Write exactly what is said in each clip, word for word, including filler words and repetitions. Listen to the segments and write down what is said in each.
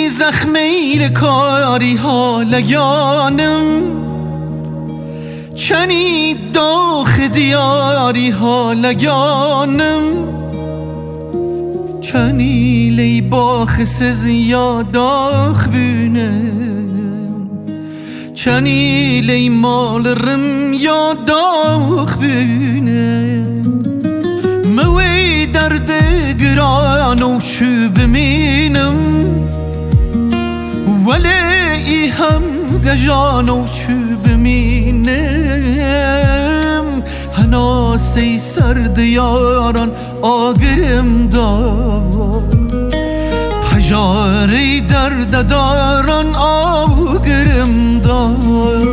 زخمیل کاری ها لگانم چنی داخ دیاری ها لگانم چنی لی باخ سز یاداخ بینم چنی لی مال رم یاداخ بینم موی درد گران و شو بمینم ولی ای هم گجان و شو بمینم هناسی سرد یاران آگرم دار پجاری درد داران آگرم دار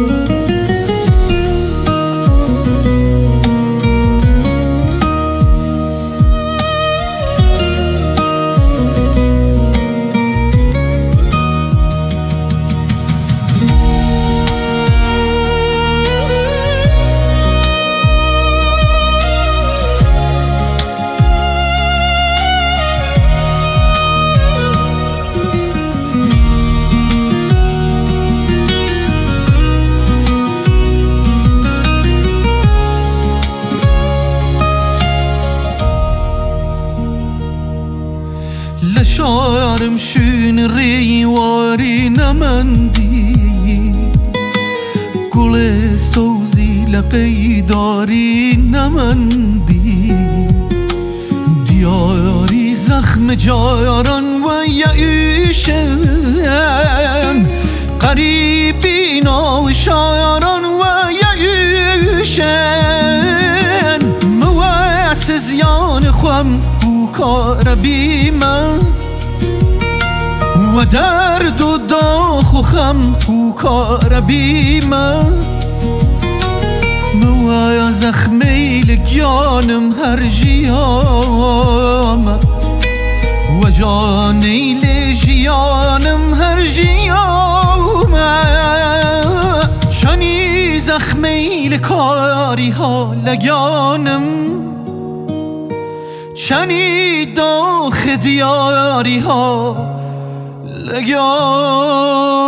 لشارم شون ریواری نمندی گل سوزی لقیداری نمندی دیاری زخم جاران و یعیشن قریبی نوشاران و یعیشن مواسز یان خوام کار بیمه و درد و داخ و خم و کار بیمه مویا زخمی لگیانم هر جیامه و جانی لجیانم هر جیامه چنی زخمی لکاری ها لگیانم چنی داخ دیاری ها لگیانم